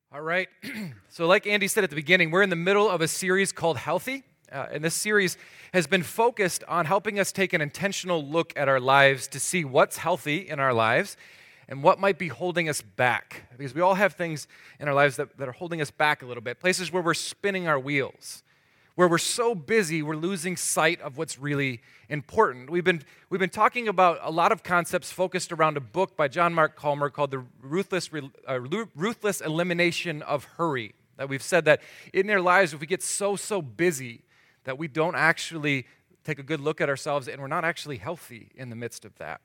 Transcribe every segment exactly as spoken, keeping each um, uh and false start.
All right. So like Andy said at the beginning, we're in the middle of a series called Healthy. Uh, and this series has been focused on helping us take an intentional look at our lives to see what's healthy in our lives and what might be holding us back. Because we all have things in our lives that, that are holding us back a little bit, places where we're spinning our wheels, where we're so busy we're losing sight of what's really important. We've been, we've been talking about a lot of concepts focused around a book by John Mark Comer called The Ruthless, uh, Ruthless Elimination of Hurry. That we've said that in their lives, if we get so, so busy that we don't actually take a good look at ourselves and we're not actually healthy in the midst of that.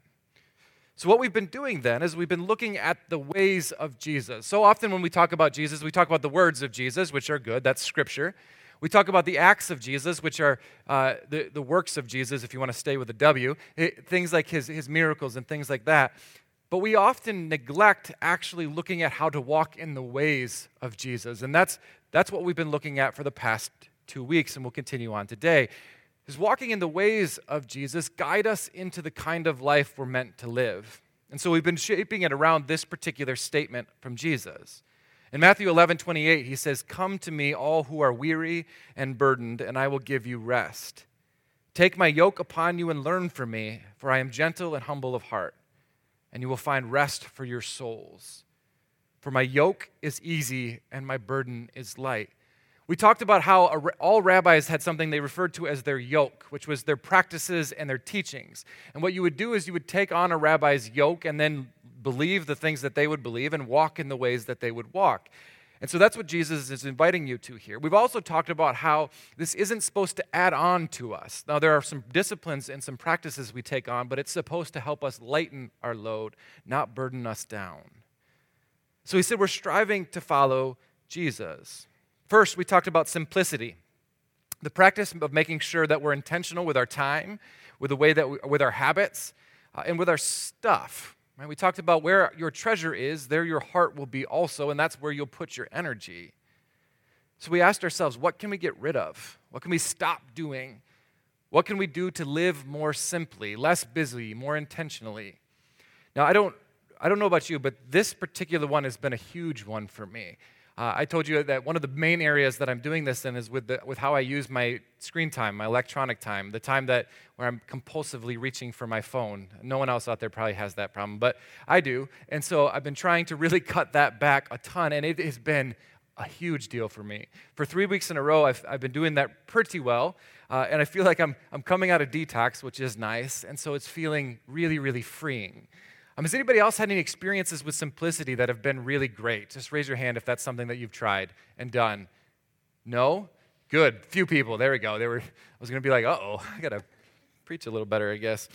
So what we've been doing then is we've been looking at the ways of Jesus. So often when we talk about Jesus, we talk about the words of Jesus, which are good. That's Scripture. We talk about the acts of Jesus, which are uh, the, the works of Jesus, if you want to stay with the W, it, things like his, his miracles and things like that. But we often neglect actually looking at how to walk in the ways of Jesus. And that's, that's what we've been looking at for the past two weeks, and we'll continue on today. Is walking in the ways of Jesus guide us into the kind of life we're meant to live. And so we've been shaping it around this particular statement from Jesus. In Matthew eleven twenty-eight, he says, "Come to me, all who are weary and burdened, and I will give you rest. Take my yoke upon you and learn from me, for I am gentle and humble of heart, and you will find rest for your souls. For my yoke is easy and my burden is light." We talked about how all rabbis had something they referred to as their yoke, which was their practices and their teachings. And what you would do is you would take on a rabbi's yoke and then believe the things that they would believe and walk in the ways that they would walk. And so that's what Jesus is inviting you to here. We've also talked about how this isn't supposed to add on to us. Now, there are some disciplines and some practices we take on, but it's supposed to help us lighten our load, not burden us down. So he said we're striving to follow Jesus. First, we talked about simplicity, the practice of making sure that we're intentional with our time, with the way that we, with our habits, uh, and with our stuff. Right? We talked about where your treasure is, there your heart will be also, and that's where you'll put your energy. So we asked ourselves, what can we get rid of? What can we stop doing? What can we do to live more simply, less busy, more intentionally? Now, I don't, I don't know about you, but this particular one has been a huge one for me. Uh, I told you that one of the main areas that I'm doing this in is with the, with how I use my screen time, my electronic time, the time that where I'm compulsively reaching for my phone. No one else out there probably has that problem, but I do. And so I've been trying to really cut that back a ton, and it has been a huge deal for me. For three weeks in a row, I've, I've been doing that pretty well, uh, and I feel like I'm, I'm coming out of detox, which is nice, and so it's feeling really, really freeing. Um, has anybody else had any experiences with simplicity that have been really great? Just raise your hand if that's something that you've tried and done. No? Good. Few people. There we go. They were. I was going to be like, uh-oh, I got to preach a little better, I guess.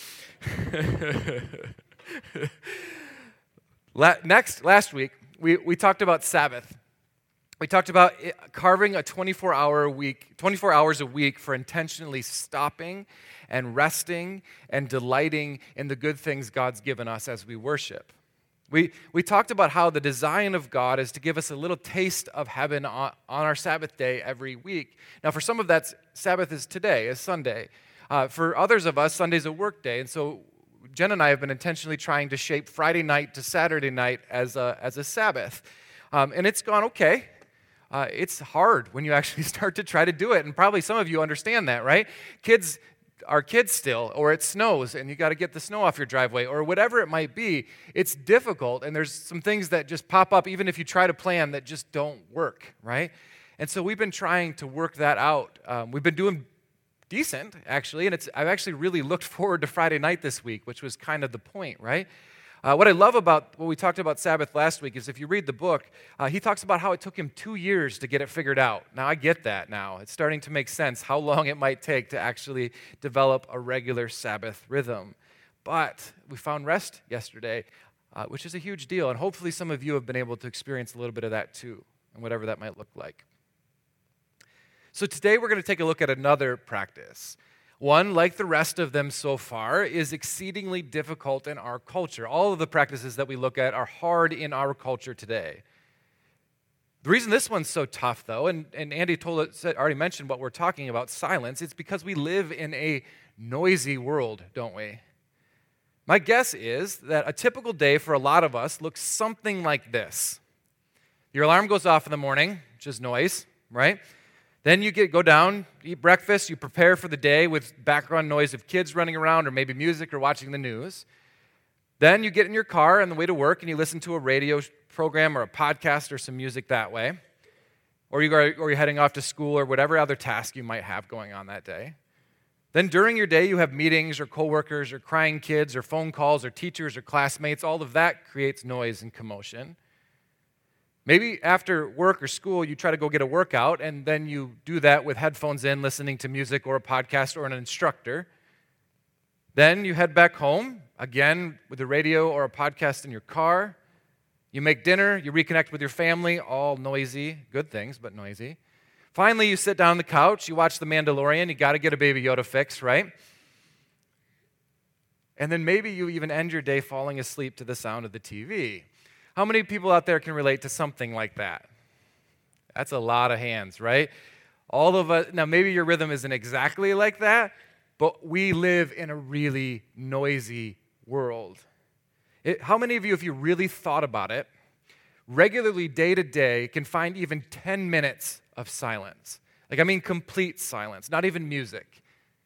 La- next, last week, we, we talked about Sabbath. We talked about carving a twenty-four hour week, twenty-four hours a week for intentionally stopping and resting and delighting in the good things God's given us as we worship. We, we talked about how the design of God is to give us a little taste of heaven on, on our Sabbath day every week. Now, for some of that, Sabbath is today, is Sunday. Uh, for others of us, Sunday's a work day, and so Jen and I have been intentionally trying to shape Friday night to Saturday night as a, as a Sabbath. Um, and it's gone okay. Uh, it's hard when you actually start to try to do it, and probably some of you understand that, right? Kids are kids still, or it snows, and you got to get the snow off your driveway, or whatever it might be. It's difficult, and there's some things that just pop up, even if you try to plan, that just don't work, right? And so we've been trying to work that out. Um, we've been doing decent, actually, and it's I've actually really looked forward to Friday night this week, which was kind of the point, right? Uh, what I love about what we talked about Sabbath last week is if you read the book, uh, he talks about how it took him two years to get it figured out. Now, I get that now. It's starting to make sense how long it might take to actually develop a regular Sabbath rhythm. But we found rest yesterday, uh, which is a huge deal, and hopefully some of you have been able to experience a little bit of that too, and whatever that might look like. So today we're going to take a look at another practice. One, like the rest of them so far, is exceedingly difficult in our culture. All of the practices that we look at are hard in our culture today. The reason this one's so tough, though, and, and Andy told us, already mentioned what we're talking about, silence, it's because we live in a noisy world, don't we? My guess is that a typical day for a lot of us looks something like this. Your alarm goes off in the morning, which is noise, right? Then you get go down, eat breakfast, you prepare for the day with background noise of kids running around or maybe music or watching the news. Then you get in your car on the way to work and you listen to a radio program or a podcast or some music that way. Or, you go, or you're heading off to school or whatever other task you might have going on that day. Then during your day you have meetings or coworkers or crying kids or phone calls or teachers or classmates. All of that creates noise and commotion. Maybe after work or school, you try to go get a workout, and then you do that with headphones in, listening to music or a podcast or an instructor. Then you head back home, again with a radio or a podcast in your car. You make dinner, you reconnect with your family, all noisy, good things, but noisy. Finally, you sit down on the couch, you watch The Mandalorian, you got to get a Baby Yoda fix, right? And then maybe you even end your day falling asleep to the sound of the T V. How many people out there can relate to something like that? That's a lot of hands, right? All of us, now maybe your rhythm isn't exactly like that, but we live in a really noisy world. It, how many of you, if you really thought about it, regularly day to day can find even ten minutes of silence? Like, I mean complete silence, not even music.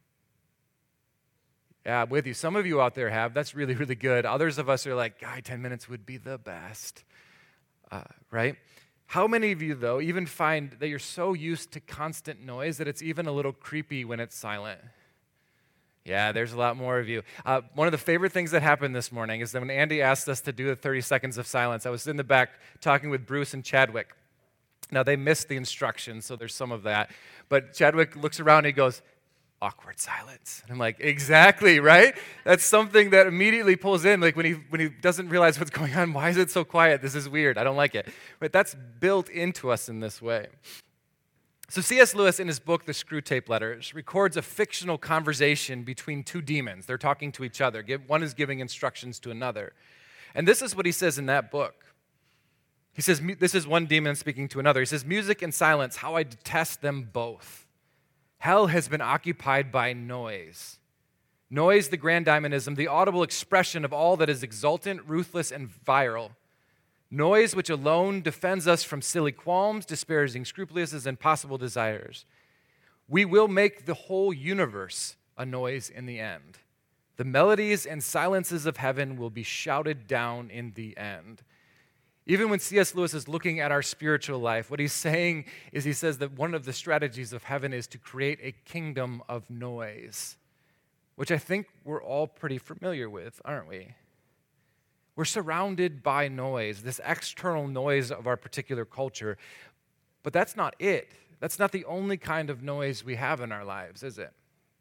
Yeah, I'm with you. Some of you out there have. That's really, really good. Others of us are like, God, ten minutes would be the best, uh, right? How many of you, though, even find that you're so used to constant noise that it's even a little creepy when it's silent? Yeah, there's a lot more of you. Uh, one of the favorite things that happened this morning is that when Andy asked us to do the thirty seconds of silence, I was in the back talking with Bruce and Chadwick. Now, they missed the instructions, so there's some of that. But Chadwick looks around and he goes, awkward silence. And I'm like, exactly, right? That's something that immediately pulls in, like when he when he doesn't realize what's going on. Why is it so quiet? This is weird. I don't like it. But that's built into us in this way. So C S Lewis, in his book, The Screwtape Letters, records a fictional conversation between two demons. They're talking to each other. One is giving instructions to another. And this is what he says in that book. He says, this is one demon speaking to another. He says, music and silence, how I detest them both. Hell has been occupied by noise. Noise, the grand dynamism, the audible expression of all that is exultant, ruthless, and virile. Noise which alone defends us from silly qualms, disparaging scrupulousness, and possible desires. We will make the whole universe a noise in the end. The melodies and silences of heaven will be shouted down in the end. Even when C S Lewis is looking at our spiritual life, what he's saying is he says that one of the strategies of heaven is to create a kingdom of noise, which I think we're all pretty familiar with, aren't we? We're surrounded by noise, this external noise of our particular culture, but that's not it. That's not the only kind of noise we have in our lives, is it?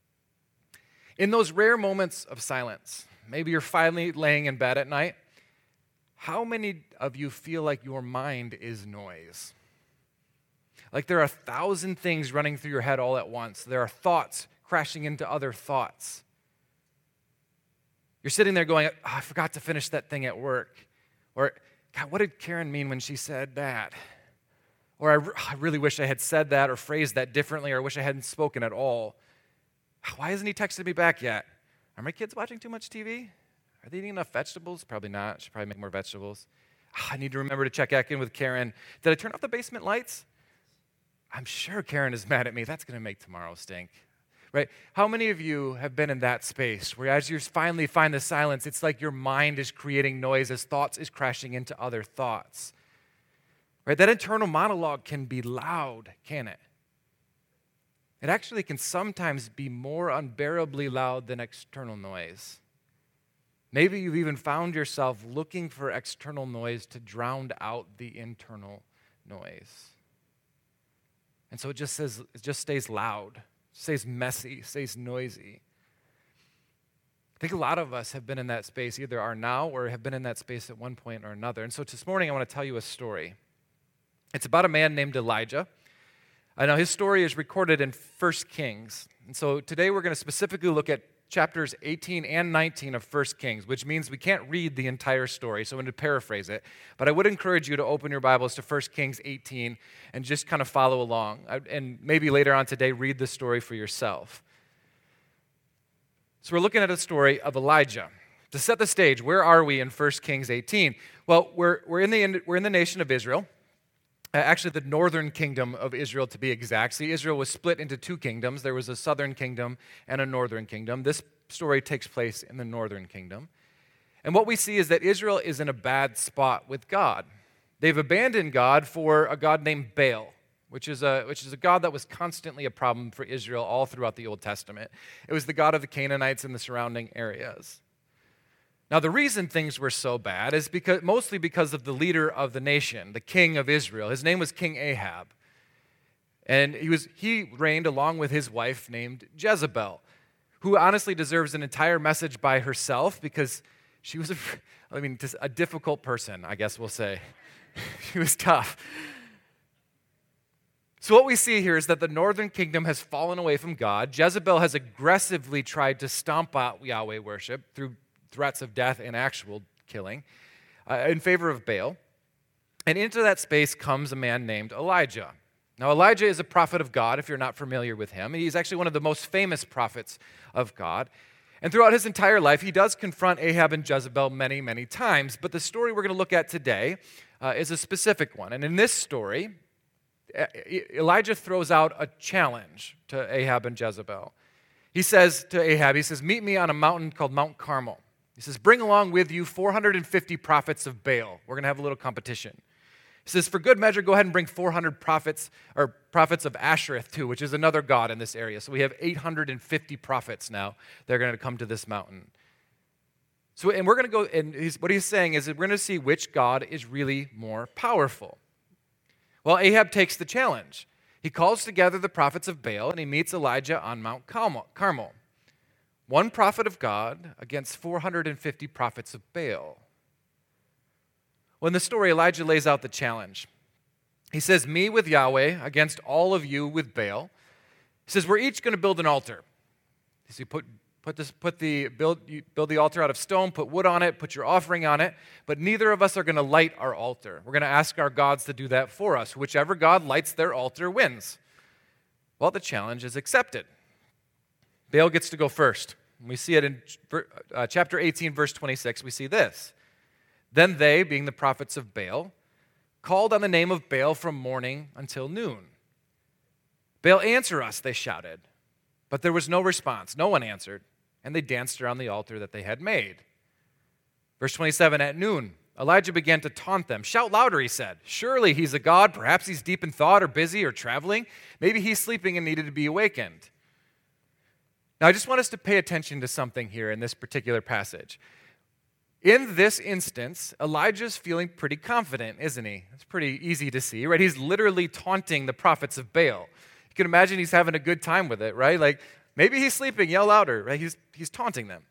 In those rare moments of silence, maybe you're finally laying in bed at night. How many of you feel like your mind is noise? Like there are a thousand things running through your head all at once. There are thoughts crashing into other thoughts. You're sitting there going, oh, I forgot to finish that thing at work. Or, God, what did Karen mean when she said that? Or I, re- I really wish I had said that or phrased that differently, or I wish I hadn't spoken at all. Why hasn't he texted me back yet? Are my kids watching too much T V? Are they eating enough vegetables? Probably not. Should probably make more vegetables. Oh, I need to remember to check back in with Karen. Did I turn off the basement lights? I'm sure Karen is mad at me. That's going to make tomorrow stink. Right? How many of you have been in that space where as you finally find the silence, it's like your mind is creating noise as thoughts is crashing into other thoughts? Right? That internal monologue can be loud, can it? It actually can sometimes be more unbearably loud than external noise. Maybe you've even found yourself looking for external noise to drown out the internal noise. And so it just says, it just stays loud, stays messy, stays noisy. I think a lot of us have been in that space, either are now or have been in that space at one point or another. And so this morning I want to tell you a story. It's about a man named Elijah. I know his story is recorded in First Kings. And so today we're going to specifically look at chapters eighteen and nineteen of First Kings, which means we can't read the entire story, so I'm going to paraphrase it. But I would encourage you to open your Bibles to First Kings eighteen and just kind of follow along. And maybe later on today, read the story for yourself. So we're looking at a story of Elijah. To set the stage, where are we in First Kings eighteen? Well, we're, we're, in the, we're in the nation of Israel. Uh, Actually, the northern kingdom of Israel, to be exact. See, Israel was split into two kingdoms. There was a southern kingdom and a northern kingdom. This story takes place in the northern kingdom. And what we see is that Israel is in a bad spot with God. They've abandoned God for a god named Baal, which is a, which is a god that was constantly a problem for Israel all throughout the Old Testament. It was the god of the Canaanites and the surrounding areas. Now, the reason things were so bad is because, mostly because of the leader of the nation, the king of Israel. His name was King Ahab. And he, was, he reigned along with his wife named Jezebel, who honestly deserves an entire message by herself because she was, a, I mean, just a difficult person, I guess we'll say. She was tough. So what we see here is that the northern kingdom has fallen away from God. Jezebel has aggressively tried to stomp out Yahweh worship through threats of death and actual killing uh, in favor of Baal. And into that space comes a man named Elijah. Now, Elijah is a prophet of God, if you're not familiar with him. He's actually one of the most famous prophets of God. And throughout his entire life, he does confront Ahab and Jezebel many, many times. But the story we're going to look at today uh, is a specific one. And in this story, Elijah throws out a challenge to Ahab and Jezebel. He says to Ahab, he says, meet me on a mountain called Mount Carmel. He says, bring along with you four hundred fifty prophets of Baal. We're going to have a little competition. He says, for good measure, go ahead and bring four hundred prophets, or prophets of Ashereth too, which is another god in this area. So we have eight hundred fifty prophets now that are going to come to this mountain. So, and we're going to go, and he's, what he's saying is that we're going to see which god is really more powerful. Well, Ahab takes the challenge. He calls together the prophets of Baal, and he meets Elijah on Mount Carmel. One prophet of God against four hundred fifty prophets of Baal. Well, in the story, Elijah lays out the challenge. He says, me with Yahweh against all of you with Baal. He says, we're each going to build an altar. You see, put, put, this, put the, build, you build the altar out of stone, put wood on it, put your offering on it, but neither of us are going to light our altar. We're going to ask our gods to do that for us. Whichever god lights their altar wins. Well, the challenge is accepted. Baal gets to go first. We see it in uh, chapter eighteen, verse twenty-six. We see this. Then they, being the prophets of Baal, called on the name of Baal from morning until noon. Baal, answer us, they shouted. But there was no response. No one answered. And they danced around the altar that they had made. Verse twenty-seven, at noon, Elijah began to taunt them. Shout louder, he said. Surely he's a god. Perhaps he's deep in thought or busy or traveling. Maybe he's sleeping and needed to be awakened. Now, I just want us to pay attention to something here in this particular passage. In this instance, Elijah's feeling pretty confident, isn't he? It's pretty easy to see, right? He's literally taunting the prophets of Baal. You can imagine he's having a good time with it, right? Like, maybe he's sleeping, yell louder, right? He's, he's taunting them.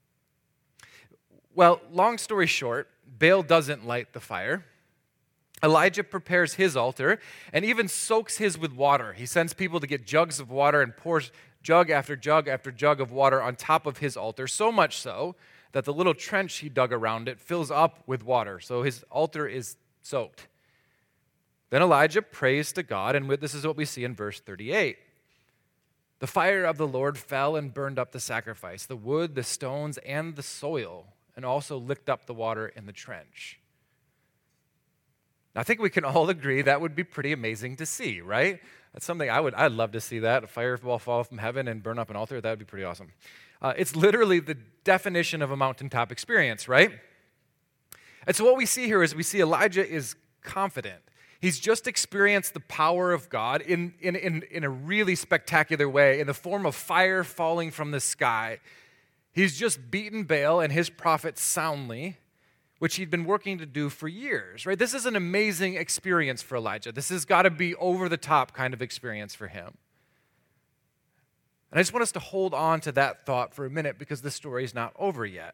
Well, long story short, Baal doesn't light the fire. Elijah prepares his altar and even soaks his with water. He sends people to get jugs of water and pours jug after jug after jug of water on top of his altar, so much so that the little trench he dug around it fills up with water. So his altar is soaked. Then Elijah prays to God, and this is what we see in verse thirty-eight. The fire of the Lord fell and burned up the sacrifice, the wood, the stones, and the soil, and also licked up the water in the trench. Now, I think we can all agree that would be pretty amazing to see, right? That's something I would, I'd love to see that, a fireball fall from heaven and burn up an altar. That would be pretty awesome. Uh, it's literally the definition of a mountaintop experience, right? And so what we see here is we see Elijah is confident. He's just experienced the power of God in, in, in, in a really spectacular way, in the form of fire falling from the sky. He's just beaten Baal and his prophets soundly, which he'd been working to do for years, right? This is an amazing experience for Elijah. This has got to be over-the-top kind of experience for him. And I just want us to hold on to that thought for a minute because the story is not over yet.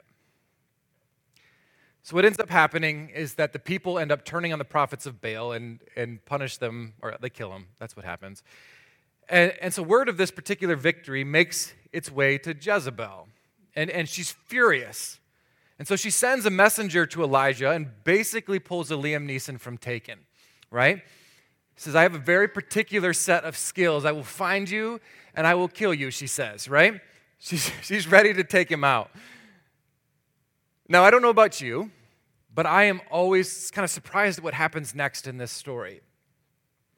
So what ends up happening is that the people end up turning on the prophets of Baal and, and punish them, or they kill them. That's what happens. And, and so word of this particular victory makes its way to Jezebel. And, and she's furious. And so she sends a messenger to Elijah and basically pulls a Liam Neeson from Taken, right? Says, I have a very particular set of skills. I will find you and I will kill you, she says, right? She's, she's ready to take him out. Now, I don't know about you, but I am always kind of surprised at what happens next in this story.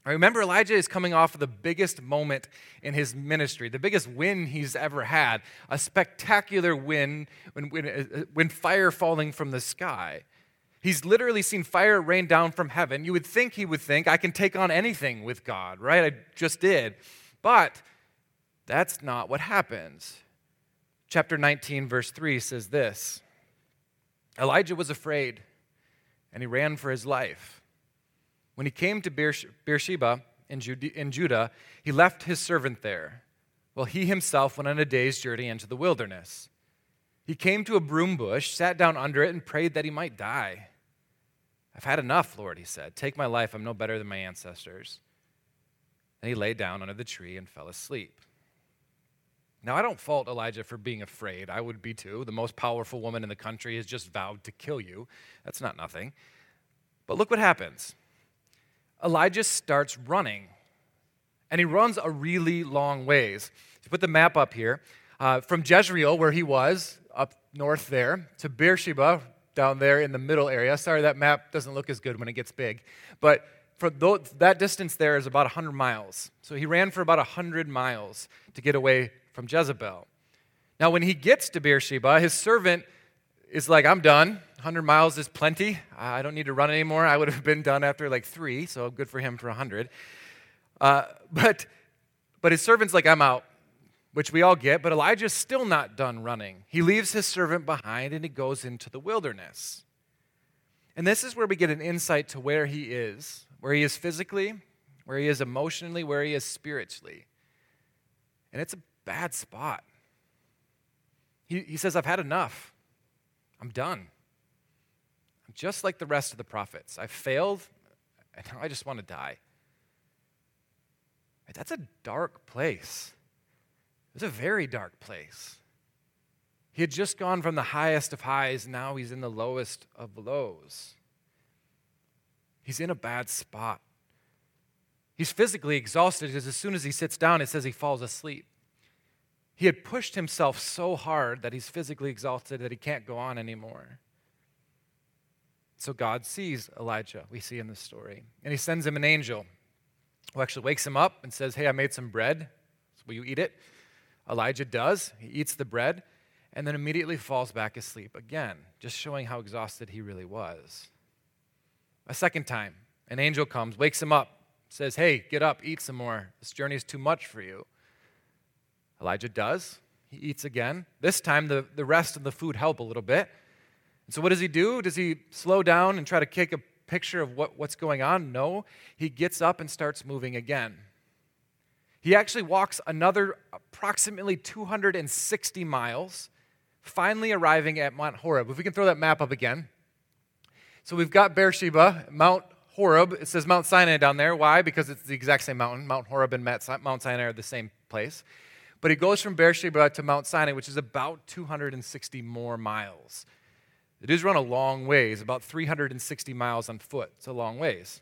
I remember Elijah is coming off of the biggest moment in his ministry, the biggest win he's ever had, a spectacular win when, when, uh, when fire falling from the sky. He's literally seen fire rain down from heaven. You would think he would think, I can take on anything with God, right? I just did. But that's not what happens. Chapter nineteen, verse three says this: Elijah was afraid, and he ran for his life. When he came to Beersheba in Judah, he left his servant there, while he himself went on a day's journey into the wilderness. He came to a broom bush, sat down under it, and prayed that he might die. I've had enough, Lord, he said. Take my life. I'm no better than my ancestors. And he lay down under the tree and fell asleep. Now, I don't fault Elijah for being afraid. I would be too. The most powerful woman in the country has just vowed to kill you. That's not nothing. But look what happens. Elijah starts running, and he runs a really long ways. To put the map up here, uh, from Jezreel, where he was, up north there, to Beersheba, down there in the middle area. Sorry, that map doesn't look as good when it gets big. But for th- that distance there is about one hundred miles. So he ran for about one hundred miles to get away from Jezebel. Now, when he gets to Beersheba, his servant is like, I'm done. one hundred miles is plenty. I don't need to run anymore. I would have been done after like three, so good for him for one hundred. Uh, but, but his servant's like, I'm out, which we all get, but Elijah's still not done running. He leaves his servant behind, and he goes into the wilderness. And this is where we get an insight to where he is, where he is physically, where he is emotionally, where he is spiritually. And it's a bad spot. He, he says, I've had enough. I'm done. I'm just like the rest of the prophets. I've failed, and now I just want to die. That's a dark place. It's a very dark place. He had just gone from the highest of highs, now he's in the lowest of lows. He's in a bad spot. He's physically exhausted because as soon as he sits down, it says he falls asleep. He had pushed himself so hard that he's physically exhausted that he can't go on anymore. So God sees Elijah, we see in this story, and he sends him an angel who actually wakes him up and says, hey, I made some bread. Will you eat it? Elijah does. He eats the bread and then immediately falls back asleep again, just showing how exhausted he really was. A second time, an angel comes, wakes him up, says, hey, get up, eat some more. This journey is too much for you. Elijah does. He eats again. This time, the, the rest of the food help a little bit. And so what does he do? Does he slow down and try to take a picture of what, what's going on? No. He gets up and starts moving again. He actually walks another approximately two hundred sixty miles, finally arriving at Mount Horeb. If we can throw that map up again. So we've got Beersheba, Mount Horeb. It says Mount Sinai down there. Why? Because it's the exact same mountain. Mount Horeb and Mount Sinai are the same place. But he goes from Beersheba to Mount Sinai, which is about two hundred sixty more miles. It is run a long ways, about three hundred sixty miles on foot. It's a long ways.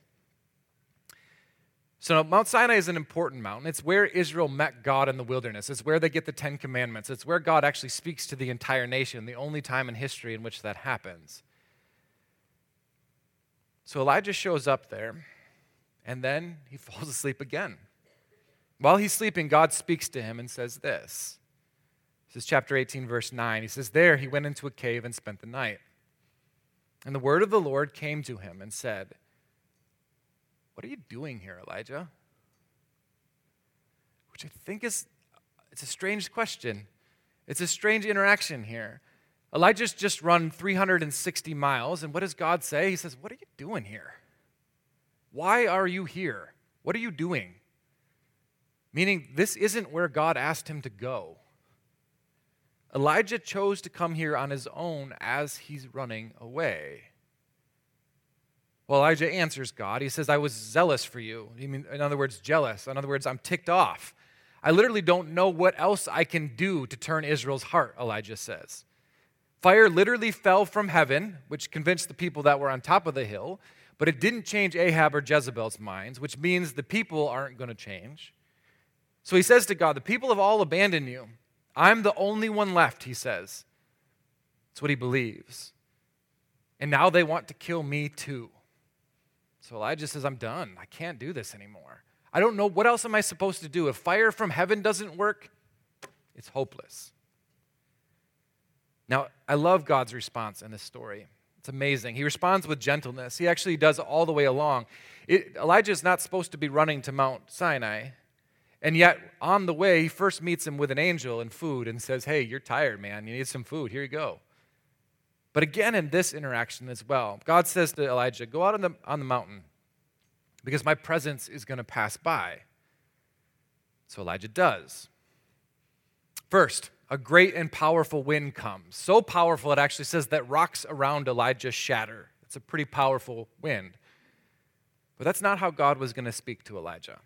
So Mount Sinai is an important mountain. It's where Israel met God in the wilderness. It's where they get the Ten Commandments. It's where God actually speaks to the entire nation, the only time in history in which that happens. So Elijah shows up there, and then he falls asleep again. While he's sleeping, God speaks to him and says this. This is chapter eighteen, verse nine. He says, there he went into a cave and spent the night. And the word of the Lord came to him and said, what are you doing here, Elijah? Which I think is, it's a strange question. It's a strange interaction here. Elijah's just run three hundred sixty miles, and what does God say? He says, what are you doing here? Why are you here? What are you doing? Meaning, this isn't where God asked him to go. Elijah chose to come here on his own as he's running away. Well, Elijah answers God. He says, I was zealous for you. He mean, in other words, jealous. In other words, I'm ticked off. I literally don't know what else I can do to turn Israel's heart, Elijah says. Fire literally fell from heaven, which convinced the people that were on top of the hill, but it didn't change Ahab or Jezebel's minds, which means the people aren't going to change. So he says to God, the people have all abandoned you. I'm the only one left, he says. That's what he believes. And now they want to kill me too. So Elijah says, I'm done. I can't do this anymore. I don't know, what else am I supposed to do? If fire from heaven doesn't work, it's hopeless. Now, I love God's response in this story. It's amazing. He responds with gentleness. He actually does it all the way along. It, Elijah is not supposed to be running to Mount Sinai, and yet on the way, he first meets him with an angel and food and says, hey, you're tired, man. You need some food. Here you go. But again, in this interaction as well, God says to Elijah, go out on the, on the mountain because my presence is going to pass by. So Elijah does. First, a great and powerful wind comes. So powerful, it actually says that rocks around Elijah shatter. It's a pretty powerful wind. But that's not how God was going to speak to Elijah.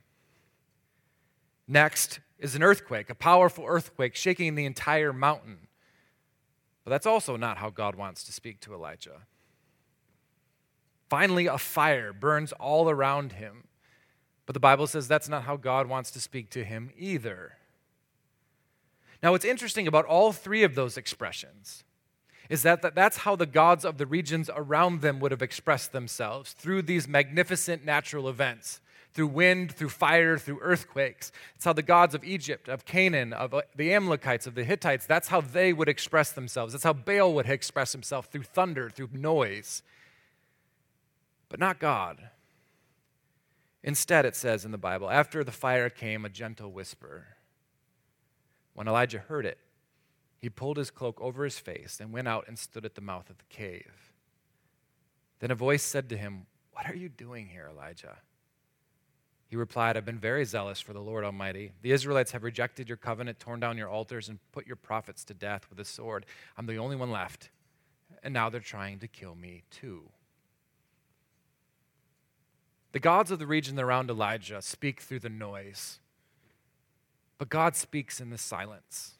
Next is an earthquake, a powerful earthquake shaking the entire mountain. But that's also not how God wants to speak to Elijah. Finally, a fire burns all around him. But the Bible says that's not how God wants to speak to him either. Now, what's interesting about all three of those expressions is that that's how the gods of the regions around them would have expressed themselves, through these magnificent natural events, through wind, through fire, through earthquakes. It's how the gods of Egypt, of Canaan, of the Amalekites, of the Hittites, that's how they would express themselves. That's how Baal would express himself, through thunder, through noise. But not God. Instead, it says in the Bible, after the fire came a gentle whisper. When Elijah heard it, he pulled his cloak over his face and went out and stood at the mouth of the cave. Then a voice said to him, what are you doing here, Elijah? He replied, I've been very zealous for the Lord Almighty. The Israelites have rejected your covenant, torn down your altars, and put your prophets to death with a sword. I'm the only one left, and now they're trying to kill me too. The gods of the region around Elijah speak through the noise, but God speaks in the silence.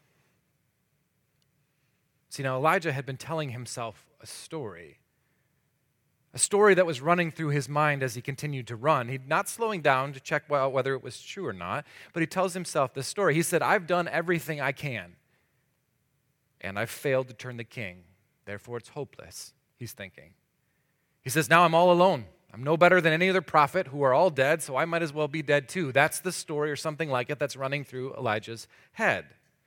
See, now Elijah had been telling himself a story, a story that was running through his mind as he continued to run. He's not slowing down to check well whether it was true or not, but he tells himself this story. He said, I've done everything I can, and I've failed to turn the king. Therefore, it's hopeless, he's thinking. He says, now I'm all alone. I'm no better than any other prophet who are all dead, so I might as well be dead too. That's the story or something like it that's running through Elijah's head.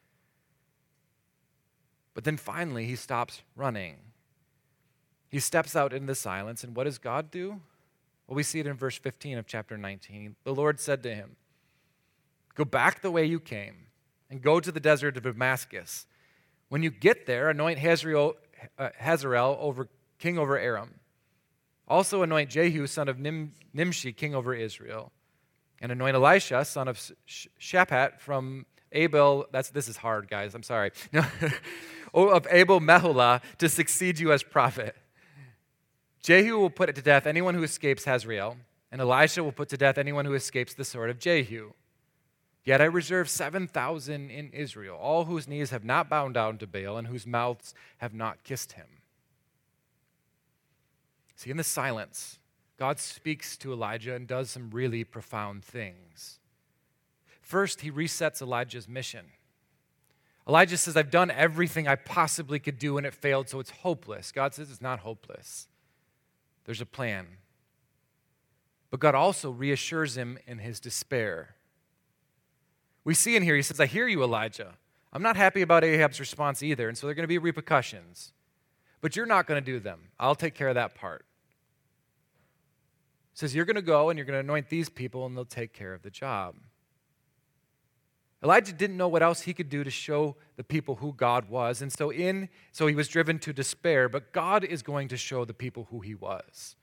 But then finally, he stops running. He steps out into the silence, and what does God do? Well, we see it in verse fifteen of chapter nineteen. The Lord said to him, go back the way you came, and go to the desert of Damascus. When you get there, anoint Hazael, uh, Hazael over, king over Aram. Also anoint Jehu, son of Nim, Nimshi, king over Israel. And anoint Elisha, son of Shaphat from Abel, that's, this is hard, guys, I'm sorry. No, of Abel Meholah to succeed you as prophet. Jehu will put to death anyone who escapes Hazael, and Elisha will put to death anyone who escapes the sword of Jehu. Yet I reserve seven thousand in Israel, all whose knees have not bowed down to Baal and whose mouths have not kissed him. See, in the silence, God speaks to Elijah and does some really profound things. First, he resets Elijah's mission. Elijah says, I've done everything I possibly could do and it failed, so it's hopeless. God says it's not hopeless. There's a plan. But God also reassures him in his despair. We see in here, he says, I hear you, Elijah. I'm not happy about Ahab's response either, and so there are going to be repercussions. But you're not going to do them. I'll take care of that part. He says, you're going to go and you're going to anoint these people and they'll take care of the job. Elijah didn't know what else he could do to show the people who God was, and so in so he was driven to despair, but God is going to show the people who he was.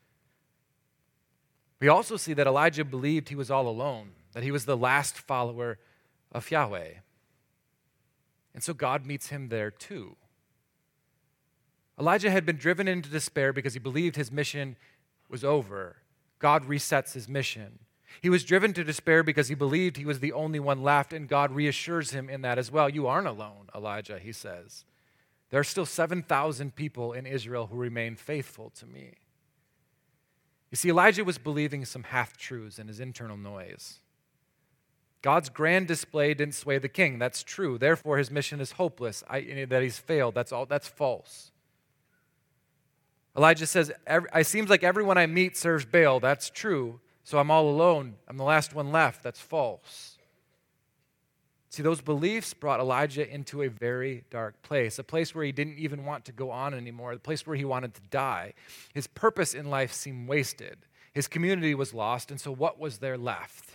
We also see that Elijah believed he was all alone, that he was the last follower of Yahweh. And so God meets him there too. Elijah had been driven into despair because he believed his mission was over. God resets his mission. He was driven to despair because he believed he was the only one left, and God reassures him in that as well. You aren't alone, Elijah, he says. There are still seven thousand people in Israel who remain faithful to me. You see, Elijah was believing some half-truths in his internal noise. God's grand display didn't sway the king. That's true. Therefore, his mission is hopeless. I, that he's failed. That's all. That's false. Elijah says, it seems like everyone I meet serves Baal. That's true. So I'm all alone. I'm the last one left. That's false. See, those beliefs brought Elijah into a very dark place, a place where he didn't even want to go on anymore, a place where he wanted to die. His purpose in life seemed wasted. His community was lost, and so what was there left?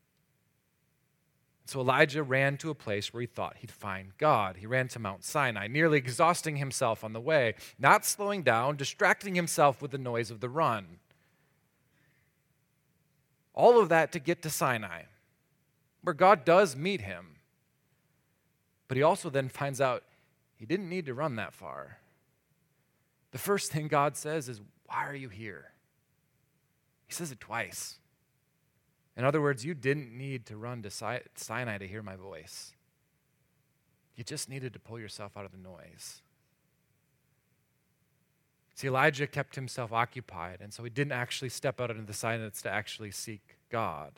So Elijah ran to a place where he thought he'd find God. He ran to Mount Sinai, nearly exhausting himself on the way, not slowing down, distracting himself with the noise of the run. All of that to get to Sinai, where God does meet him. But he also then finds out he didn't need to run that far. The first thing God says is, "Why are you here?" He says it twice. In other words, you didn't need to run to Sinai to hear my voice. You just needed to pull yourself out of the noise. See, Elijah kept himself occupied, and so he didn't actually step out into the silence to actually seek God.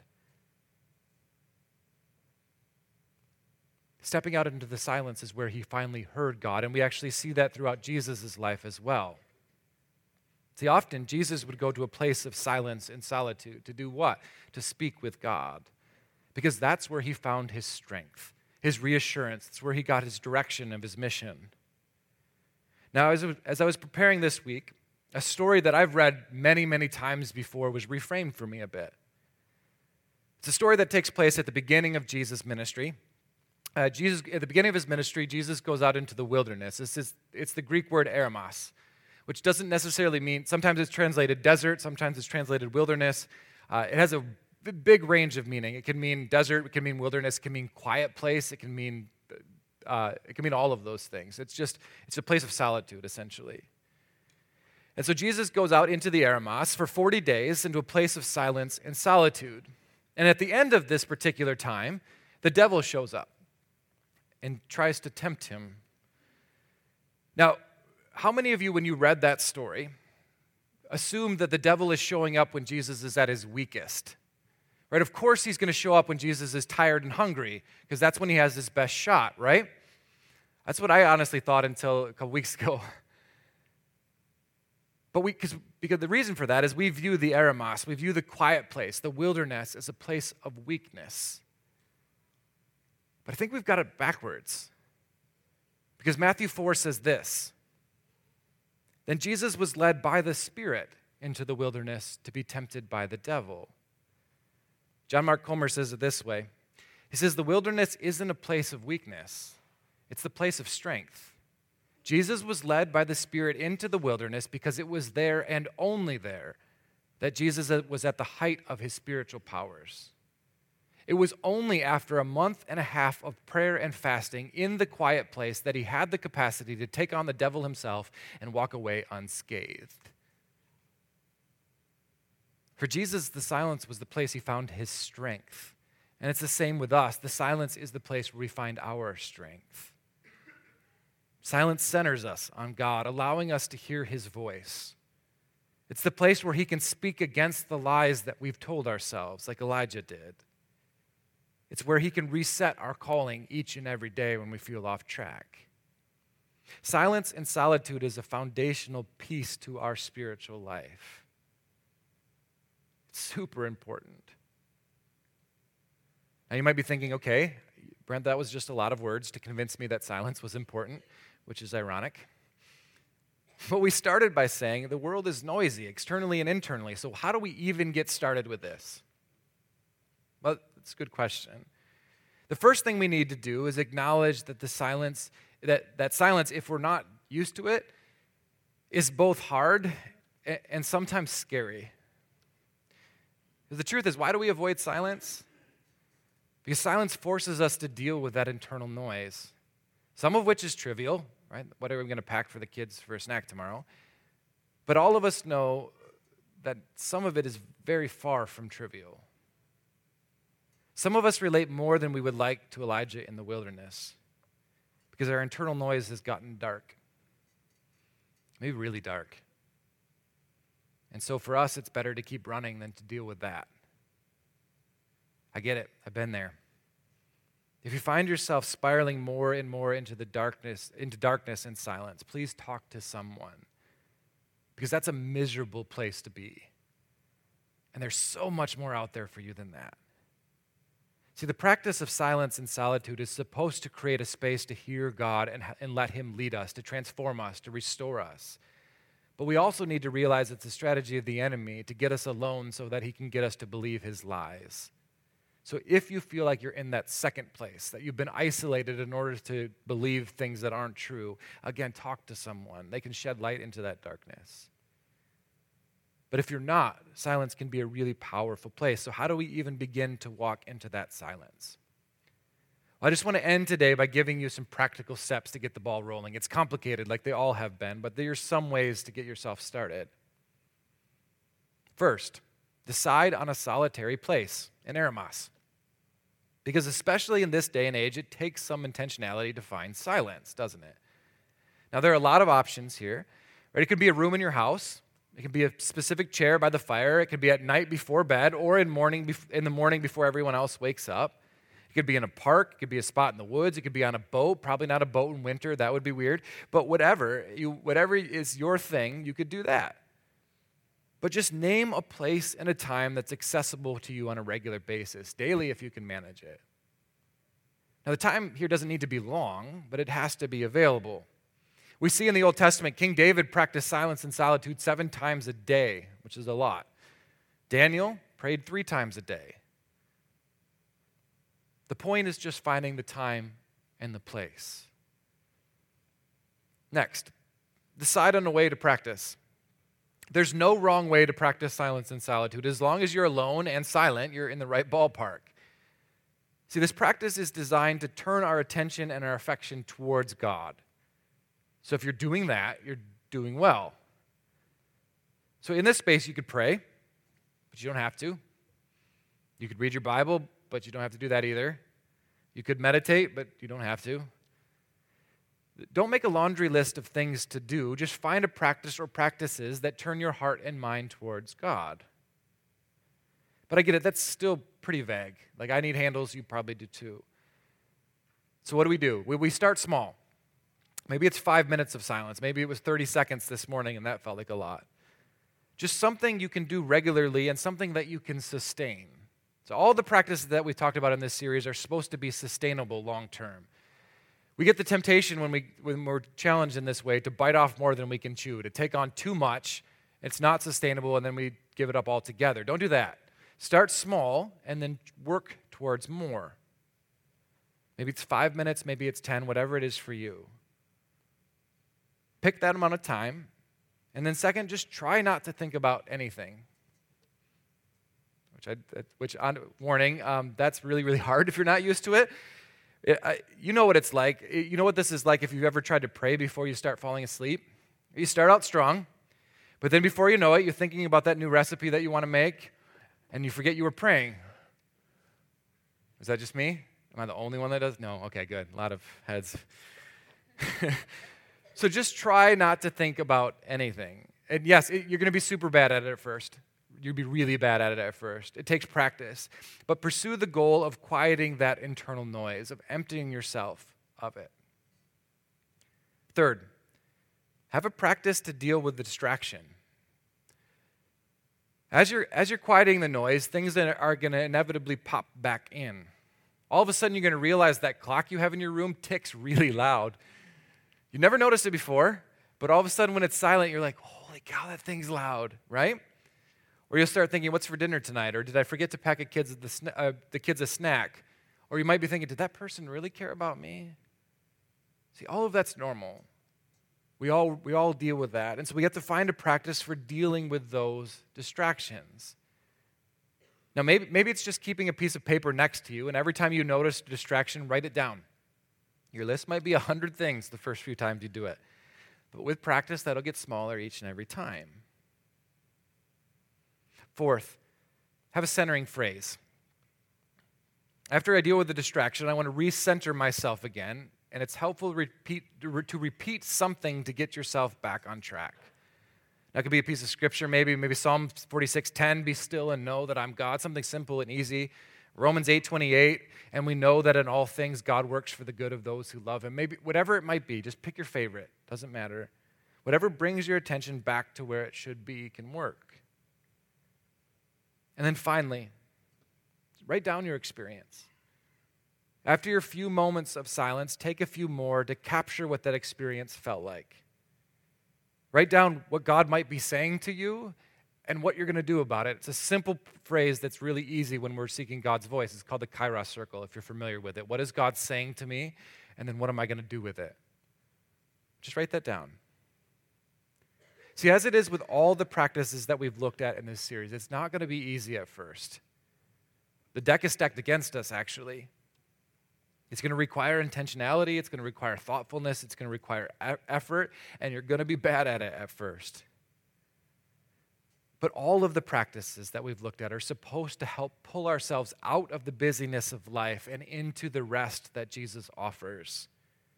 Stepping out into the silence is where he finally heard God, and we actually see that throughout Jesus' life as well. See, often Jesus would go to a place of silence and solitude to do what? To speak with God, because that's where he found his strength, his reassurance. It's where he got his direction of his mission. Now, as, as I was preparing this week, a story that I've read many, many times before was reframed for me a bit. It's a story that takes place at the beginning of Jesus' ministry. Uh, Jesus, at the beginning of his ministry, Jesus goes out into the wilderness. This is, it's the Greek word eremos, which doesn't necessarily mean, sometimes it's translated desert, sometimes it's translated wilderness. Uh, it has a big range of meaning. It can mean desert, it can mean wilderness, it can mean quiet place, it can mean, uh, it can mean all of those things. It's just, it's a place of solitude, essentially. And so Jesus goes out into the eremos for forty days, into a place of silence and solitude. And at the end of this particular time, the devil shows up and tries to tempt him. Now, how many of you, when you read that story, assume that the devil is showing up when Jesus is at his weakest? Right? Of course he's going to show up when Jesus is tired and hungry, because that's when he has his best shot, right? That's what I honestly thought until a couple weeks ago. But we, because, because the reason for that is we view the eremos, we view the quiet place, the wilderness, as a place of weakness. But I think we've got it backwards. Because Matthew four says this, "Then Jesus was led by the Spirit into the wilderness to be tempted by the devil." John Mark Comer says it this way. He says, "The wilderness isn't a place of weakness. It's the place of strength. Jesus was led by the Spirit into the wilderness because it was there and only there that Jesus was at the height of his spiritual powers. It was only after a month and a half of prayer and fasting in the quiet place that he had the capacity to take on the devil himself and walk away unscathed." For Jesus, the silence was the place he found his strength. And it's the same with us. The silence is the place where we find our strength. Silence centers us on God, allowing us to hear his voice. It's the place where he can speak against the lies that we've told ourselves, like Elijah did. It's where he can reset our calling each and every day when we feel off track. Silence and solitude is a foundational piece to our spiritual life. It's super important. Now you might be thinking, okay, Brent, that was just a lot of words to convince me that silence was important, which is ironic. But we started by saying the world is noisy, externally and internally, so how do we even get started with this? Well, it's a good question. The first thing we need to do is acknowledge that the silence, that, that silence, if we're not used to it, is both hard and, and sometimes scary. Because the truth is, why do we avoid silence? Because silence forces us to deal with that internal noise, some of which is trivial, right? What are we going to pack for the kids for a snack tomorrow? But all of us know that some of it is very far from trivial. Some of us relate more than we would like to Elijah in the wilderness because our internal noise has gotten dark, maybe really dark. And so for us, it's better to keep running than to deal with that. I get it. I've been there. If you find yourself spiraling more and more into the darkness, into darkness and silence, please talk to someone. because that's a miserable place to be. And there's so much more out there for you than that. See, the practice of silence and solitude is supposed to create a space to hear God and, and let him lead us, to transform us, to restore us. But we also need to realize it's a strategy of the enemy to get us alone so that he can get us to believe his lies. So if you feel like you're in that second place, that you've been isolated in order to believe things that aren't true, again, talk to someone. They can shed light into that darkness. But if you're not, silence can be a really powerful place. So how do we even begin to walk into that silence? Well, I just want to end today by giving you some practical steps to get the ball rolling. It's complicated, like they all have been, but there's some ways to get yourself started. First, decide on a solitary place, an eremos. Because especially in this day and age, it takes some intentionality to find silence, doesn't it? Now, there are a lot of options here. Right? It could be a room in your house. It could be a specific chair by the fire. It could be at night before bed or in morning in the morning before everyone else wakes up. It could be in a park. It could be a spot in the woods. It could be on a boat. Probably not a boat in winter. That would be weird. But whatever, you, whatever is your thing, you could do that. But just name a place and a time that's accessible to you on a regular basis, daily if you can manage it. Now, the time here doesn't need to be long, but it has to be available. We see in the Old Testament, King David practiced silence and solitude seven times a day, which is a lot. Daniel prayed three times a day. The point is just finding the time and the place. Next, decide on a way to practice. There's no wrong way to practice silence and solitude. As long as you're alone and silent, you're in the right ballpark. See, this practice is designed to turn our attention and our affection towards God. So if you're doing that, you're doing well. So in this space, you could pray, but you don't have to. You could read your Bible, but you don't have to do that either. You could meditate, but you don't have to. Don't make a laundry list of things to do. Just find a practice or practices that turn your heart and mind towards God. But I get it, that's still pretty vague. Like, I need handles, you probably do too. So what do we do? We, we start small. Maybe it's five minutes of silence. Maybe it was thirty seconds this morning, and that felt like a lot. Just something you can do regularly and something that you can sustain. So all the practices that we've talked about in this series are supposed to be sustainable long term. We get the temptation when, we, when we're challenged in this way to bite off more than we can chew, to take on too much. It's not sustainable, and then we give it up altogether. Don't do that. Start small and then work towards more. Maybe it's five minutes, maybe it's ten, whatever it is for you. Pick that amount of time. And then second, just try not to think about anything. Which, I, which on warning, um, that's really, really hard if you're not used to it. it I, you know what it's like. It, you know what this is like if you've ever tried to pray before you start falling asleep. You start out strong, but then before you know it, you're thinking about that new recipe that you want to make, and you forget you were praying. Is that just me? Am I the only one that does? No? Okay, good. A lot of heads. So just try not to think about anything. And yes, it, you're going to be super bad at it at first. You'll be really bad at it at first. It takes practice. But pursue the goal of quieting that internal noise, of emptying yourself of it. Third, have a practice to deal with the distraction. As you're, as you're quieting the noise, things that are going to inevitably pop back in. All of a sudden, you're going to realize that clock you have in your room ticks really loud. You never noticed it before, but all of a sudden when it's silent, you're like, holy cow, that thing's loud, right? Or you'll start thinking, what's for dinner tonight? Or did I forget to pack a kids the, sna- uh, the kids a snack? Or you might be thinking, did that person really care about me? See, all of that's normal. We all, we all deal with that. And so we have to find a practice for dealing with those distractions. Now, maybe, maybe it's just keeping a piece of paper next to you, and every time you notice a distraction, write it down. Your list might be a hundred things the first few times you do it. But with practice, that'll get smaller each and every time. Fourth, have a centering phrase. After I deal with the distraction, I want to recenter myself again, and it's helpful to repeat, to repeat something to get yourself back on track. That could be a piece of scripture, maybe, maybe Psalm forty-six ten, be still and know that I'm God, something simple and easy. Romans eight twenty-eight, and we know that in all things God works for the good of those who love him. Maybe whatever it might be, just pick your favorite. Doesn't matter. Whatever brings your attention back to where it should be can work. And then finally, write down your experience. After your few moments of silence, take a few more to capture what that experience felt like. Write down what God might be saying to you and what you're going to do about it. It's a simple phrase that's really easy when we're seeking God's voice. It's called the Kairos circle, if you're familiar with it. What is God saying to me, and then what am I going to do with it? Just write that down. See, as it is with all the practices that we've looked at in this series, it's not going to be easy at first. The deck is stacked against us, actually. It's going to require intentionality. It's going to require thoughtfulness. It's going to require e- effort, and you're going to be bad at it at first. But all of the practices that we've looked at are supposed to help pull ourselves out of the busyness of life and into the rest that Jesus offers.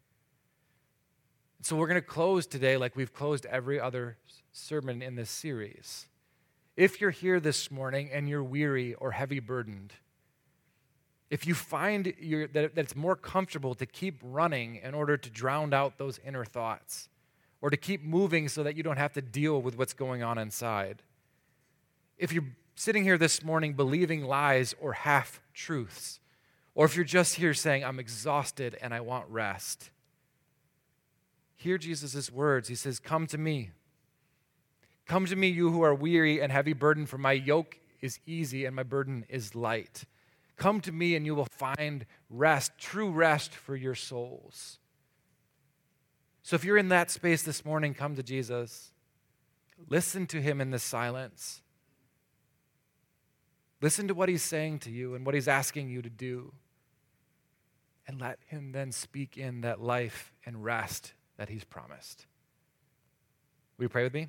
So we're going to close today like we've closed every other sermon in this series. If you're here this morning and you're weary or heavy burdened, if you find you're, that, that it's more comfortable to keep running in order to drown out those inner thoughts, or to keep moving so that you don't have to deal with what's going on inside, if you're sitting here this morning believing lies or half-truths, or if you're just here saying, I'm exhausted and I want rest, hear Jesus' words. He says, come to me. Come to me, you who are weary and heavy burdened, for my yoke is easy and my burden is light. Come to me and you will find rest, true rest for your souls. So if you're in that space this morning, come to Jesus. Listen to him in the silence. Listen to what he's saying to you and what he's asking you to do. And let him then speak in that life and rest that he's promised. Will you pray with me?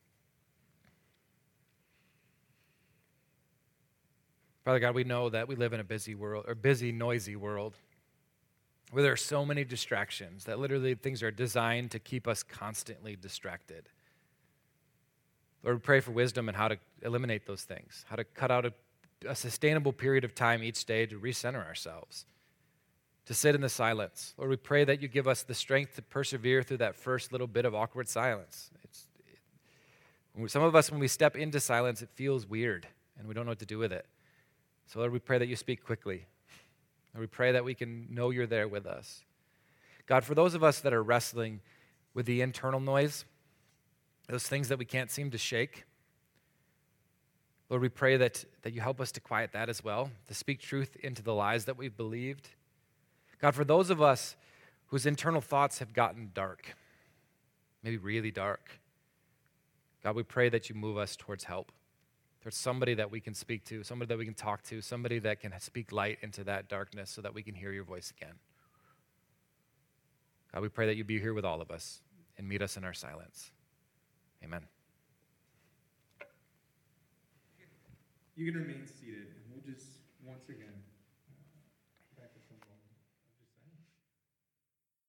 Father God, we know that we live in a busy world, or busy, noisy world, where there are so many distractions that literally things are designed to keep us constantly distracted. Lord, we pray for wisdom and how to eliminate those things, how to cut out a, a sustainable period of time each day to recenter ourselves, to sit in the silence. Lord, we pray that you give us the strength to persevere through that first little bit of awkward silence. It's, it, some of us, when we step into silence, it feels weird, and we don't know what to do with it. So, Lord, we pray that you speak quickly. Lord, we pray that we can know you're there with us. God, for those of us that are wrestling with the internal noise, those things that we can't seem to shake, Lord, we pray that, that you help us to quiet that as well, to speak truth into the lies that we've believed. God, for those of us whose internal thoughts have gotten dark, maybe really dark, God, we pray that you move us towards help. There's somebody that we can speak to, somebody that we can talk to, somebody that can speak light into that darkness so that we can hear your voice again. God, we pray that you be here with all of us and meet us in our silence. Amen. You can remain seated. We'll just, once again,